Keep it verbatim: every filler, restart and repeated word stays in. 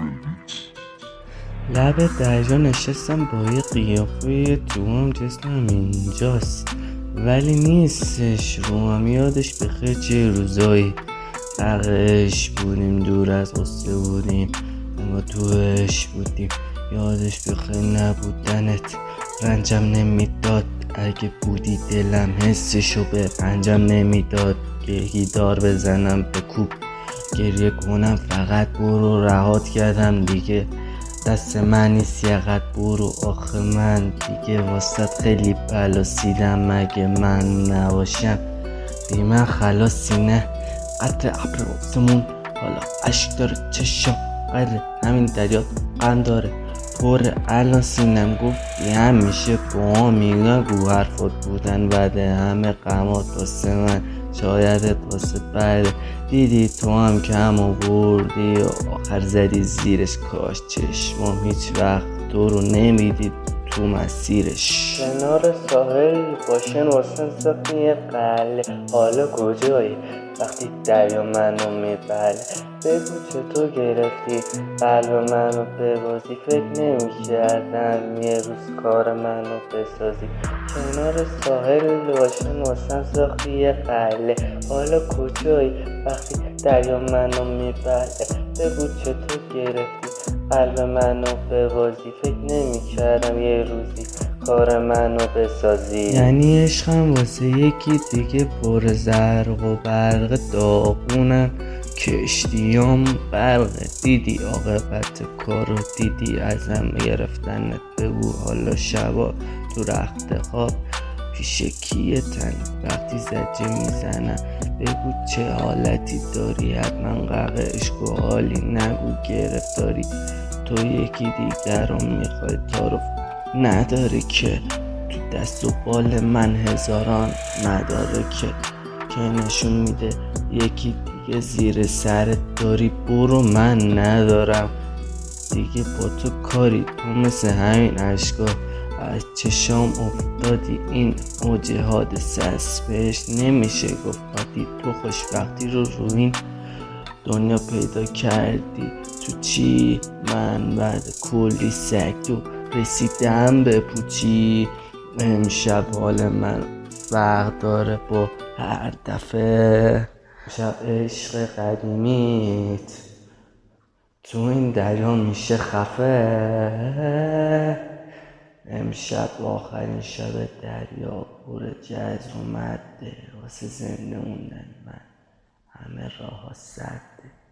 لب دریا نشستم با یه قیافه توام جسمم اینجاست ولی نیستش روم. یادش بخیر چه روزایی غرقش بودیم، دور از قصه بودیم، اما توش بودیم. یادش بخیر نبودنت رنجم نمیداد، اگه بودی دلم حسشو به رنجم نمیداد. گهی دار بزنم به کوب گریه کنم فقط برو، رهات کردم دیگه دست من نیست یقت برو. آخه من دیگه واسط خیلی بلاسیدم، مگه من نباشم بی من خلاصی نه. قطر ابر آسمون حالا عشق داره، چشم قدر همین دریا غم داره پر. الان سینم گفتی همیشه با میگن گو حرفات بودن بعد همه غمات واسه من شایدت واسه بعد. دیدی تو هم کم آوردی و آخر زدی زیرش، کاش چشمام هیچ وقت تو رو نمیدید تو مسیرش. کنار ساحل باشن واسن ساختی یه قله، حالا کجایی وقتی دریا منو میبله؟ بگو چطور گرفتی قلب منو ببازی، فکر نمی کردم یه روز کار منو بسازی. کنار ساحل باشن واسن ساختی یه قله، حالا کجایی وقتی دریا منو میبله؟ بگو چطور گرفتی قلب منو ببازی، فکر نمی کردم یه روزی کار منو بسازی. یعنی عشقم واسه یکی دیگه پر زرق و برق، داغونم کشتیام برق. دیدی عاقبت کارو، دیدی ازم گرفتنت. بگو حالا شبا تو رخت خواب پیش کیه تن وقتی زجه میزنم؟ بگو چه حالتی داری، حتما غرق عشق و حالی، نگو گرفتاری تو یکی دیگر رو میخوای. تعارف نداره که تو دست و بال من هزاران نداره که که نشون میده یکی دیگه زیر سرت داری. برو من ندارم دیگه با تو کاری، تو مثل همین عشقا از چشام افتادی. این اوج حادثه است بهش نمیشه گفت عادی. تو خوشبختی رو رو این دنیا پیدا کردی تو چی؟ من بعد کلی سگ تو رسیدم به پوچی. امشب حال من فرق داره با هر دفعه. امشب عشق قدیمیت تو این دریا میشه خفه. امشب آخرین شب دریا پر جزر و مده، واسه زنده موندن من همه راه ها سده.